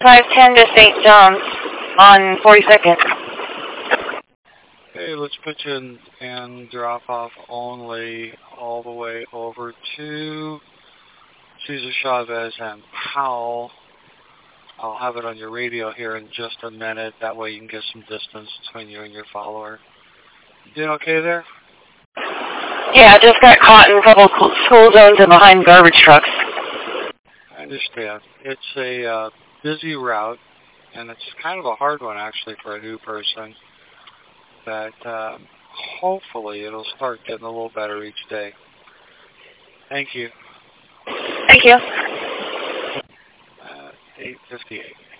510 to St. John's on 42nd. Okay, let's put you in and drop off only all the way over to Cesar Chavez and Powell. I'll have it on your radio here in just a minute. That way you can get some distance between you and your follower. You doing okay there? Yeah, I just got caught in a couple school zones and behind garbage trucks. I understand. It's a busy route, and it's kind of a hard one, actually, for a new person. But hopefully it'll start getting a little better each day. Thank you. Thank you. 8:58.